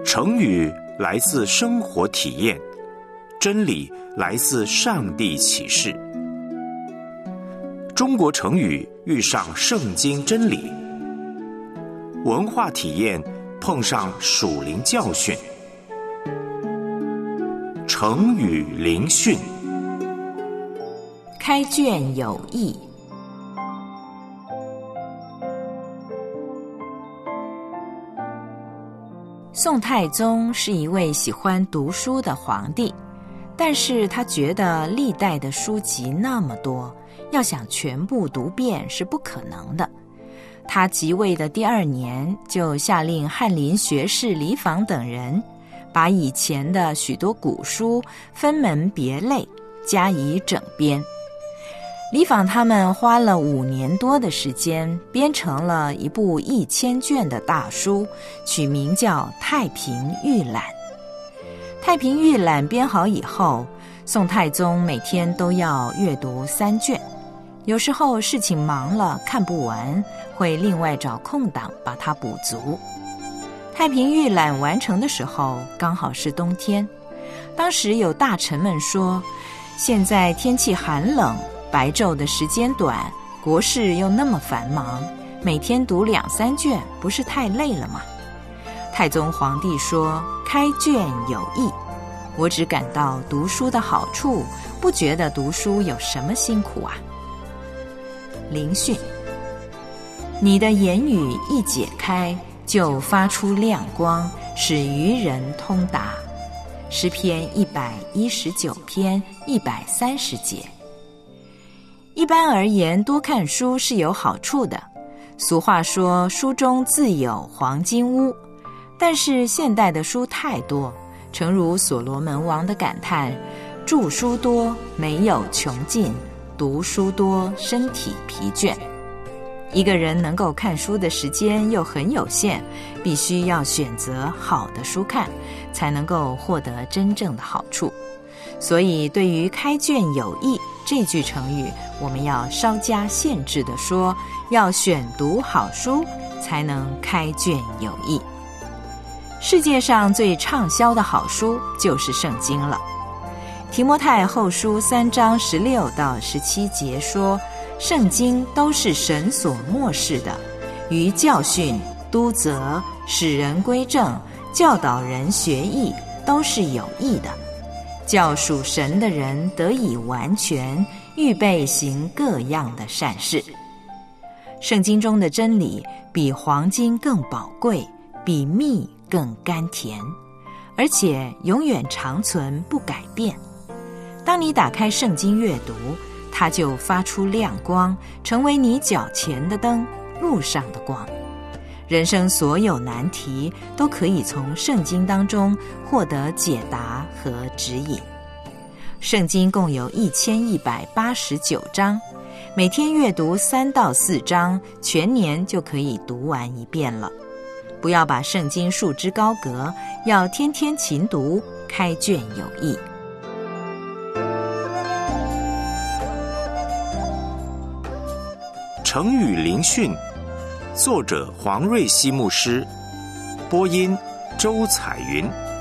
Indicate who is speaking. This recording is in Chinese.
Speaker 1: 成语来自生活体验，真理来自上帝启示。中国成语遇上圣经真理，文化体验碰上属灵教训。成语灵讯，
Speaker 2: 开卷有益。宋太宗是一位喜欢读书的皇帝，但是他觉得历代的书籍那么多，要想全部读遍是不可能的。他即位的第2年，就下令翰林学士李昉等人把以前的许多古书分门别类，加以整编。李昉他们花了5年多的时间，编成了一部1000卷的大书，取名叫《太平御览》。《太平御览》编好以后，宋太宗每天都要阅读3卷，有时候事情忙了看不完，会另外找空档把它补足。《太平御览》完成的时候，刚好是冬天。当时有大臣们说，现在天气寒冷，白昼的时间短，国事又那么繁忙，每天读2-3卷，不是太累了吗？太宗皇帝说，开卷有益，我只感到读书的好处，不觉得读书有什么辛苦啊。灵讯，你的言语一解开，就发出亮光，使愚人通达。诗篇119篇130节。一般而言，多看书是有好处的。俗话说，书中自有黄金屋。但是现代的书太多，诚如所罗门王的感叹，著书多，没有穷尽，读书多，身体疲倦。一个人能够看书的时间又很有限，必须要选择好的书看，才能够获得真正的好处。所以对于开卷有益这句成语，我们要稍加限制地说，要选读好书，才能开卷有益。世界上最畅销的好书就是圣经了。提摩太后书3章16到17节说，圣经都是神所默示的，于教训、督责、使人归正、教导人学义，都是有益的，叫属神的人得以完全，预备行各样的善事。圣经中的真理比黄金更宝贵，比蜜更甘甜，而且永远长存不改变。当你打开圣经阅读，它就发出亮光，成为你脚前的灯，路上的光。人生所有难题都可以从圣经当中获得解答和指引。圣经共有1189章，每天阅读3到4章，全年就可以读完一遍了。不要把圣经束之高阁，要天天勤读，开卷有益。
Speaker 1: 成语灵讯，作者黄瑞希牧师，播音周彩云。